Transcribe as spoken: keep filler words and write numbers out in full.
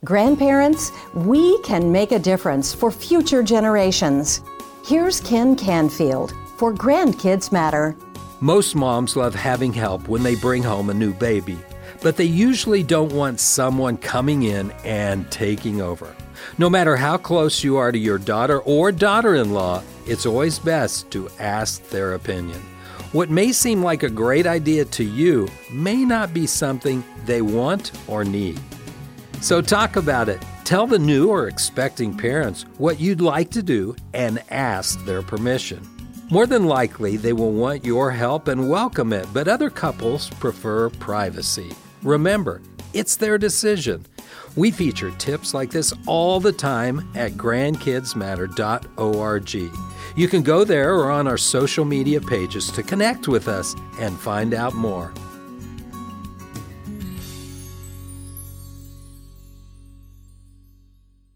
Grandparents, we can make a difference for future generations. Here's Ken Canfield for Grandkids Matter. Most moms love having help when they bring home a new baby, but they usually don't want someone coming in and taking over. No matter how close you are to your daughter or daughter-in-law, it's always best to ask their opinion. What may seem like a great idea to you may not be something they want or need. So talk about it. Tell the new or expecting parents what you'd like to do and ask their permission. More than likely, they will want your help and welcome it, but other couples prefer privacy. Remember, it's their decision. We feature tips like this all the time at grandkids matter dot org. You can go there or on our social media pages to connect with us and find out more.